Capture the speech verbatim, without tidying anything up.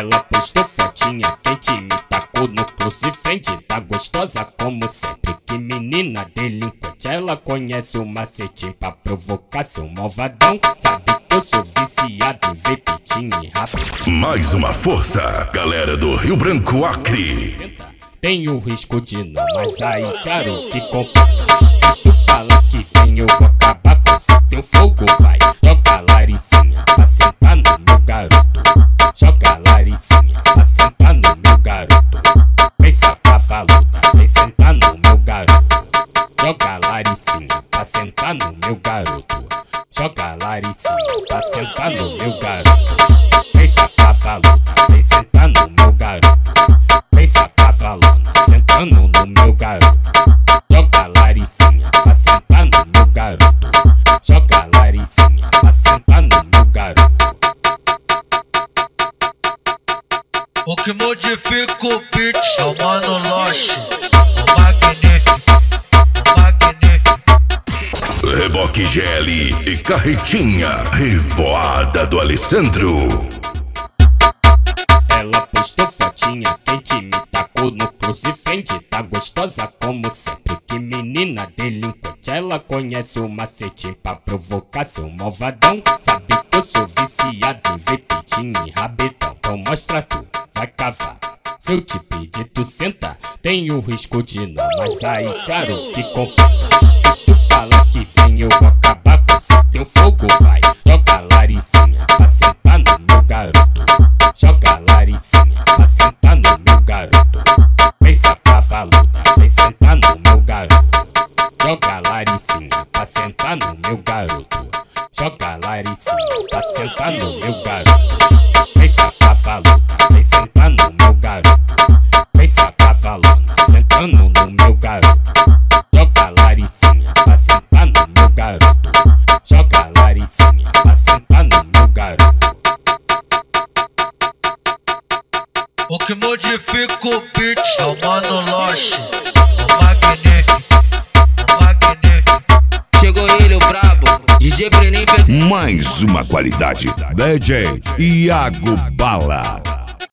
Ela postou fotinha quente, me tacou no pulso e frente. Tá gostosa como sempre, que menina delinquente. Ela conhece o macete pra provocar seu malvadão. Sabe que eu sou viciado em ver pitinho e rapidinho. Mais uma força, galera do Rio Branco, Acre. Tem o risco de não, mas aí claro que compensa. Se tu fala que vem eu vou acabar com se teu fogo vai. Joga Laricinha pra sentar no meu garoto. Joga Laricinha pra sentar no meu garoto. Vem cavaluda, vem sentar no meu garoto. Joga Laricinha pra sentar no meu garoto. Joga Laricinha pra sentar no meu garoto. Vem cavaluda, vem sentar no meu garoto. Vem cavalona, sentando no meu garoto. Joga Laricinha pra sentar no meu garoto. Joga Laricinha pra sentar no meu garoto. O que modifica o beat é o Mano Loche, o magnífico, o magnífico. Reboque G L e carretinha revoada do Alessandro. Ela postou fotinha quente, me tacou no cruze frente. Tá gostosa como sempre, que menina delinquente. Ela conhece o macete pra provocar seu malvadão. Sabe que eu sou viciado em ver pitinho e rabetão. Então mostra tu, vai cavar. Se eu te pedir tu senta, tem o risco de não, mas aí claro que compensa. Se tu fala que vem eu vou acabar com se teu fogo vai. Joga Laricinha pra sentar no meu garoto. Joga Laricinha pra sentar no meu garoto. Vem cavaluda, vem sentar no meu garoto. Joga Laricinha pra sentar no meu garoto. Joga Laricinha pra sentar no meu garoto. Vem cavaluda, vem sentar no meu garoto. Vem cavalona, sentando no meu garoto. Joga Laricinha pra sentar no meu garoto. Joga Laricinha pra sentar no meu garoto. O que modifica o beat é o Mano Loche, o magnífico, o magnífico. Chegou ele, o brabo, D J Breninho. Mais uma qualidade, D J Iago Bala.